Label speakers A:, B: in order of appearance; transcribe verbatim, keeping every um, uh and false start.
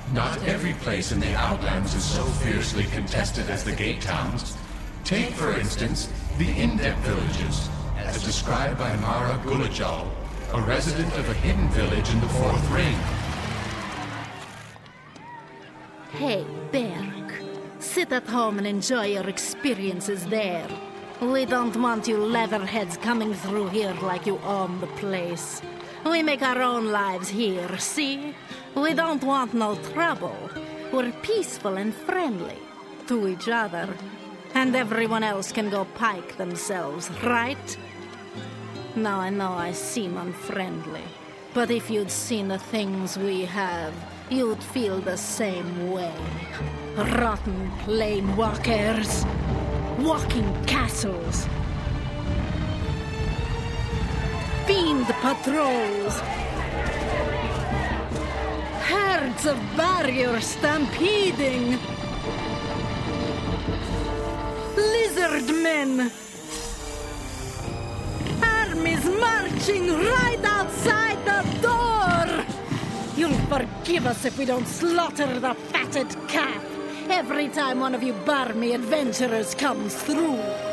A: Not every place in the Outlands is so fiercely contested as the Gate Towns. Take, for instance, the Indep villages, as described by Mara Gulajal, a resident of a hidden village in the Fourth Ring.
B: Hey, Berg. Sit at home and enjoy your experiences there. We don't want you leatherheads coming through here like you own the place. We make our own lives here, see? We don't want no trouble. We're peaceful and friendly to each other. And everyone else can go pike themselves, right? Now I know I seem unfriendly, but if you'd seen the things we have, you'd feel the same way. Rotten planewalkers. Walking castles. Fiend patrols. Herds of barriers stampeding. Lizard men. Armies marching right outside the door. You'll forgive us if we don't slaughter the fatted calf every time one of you Barmy adventurers comes through.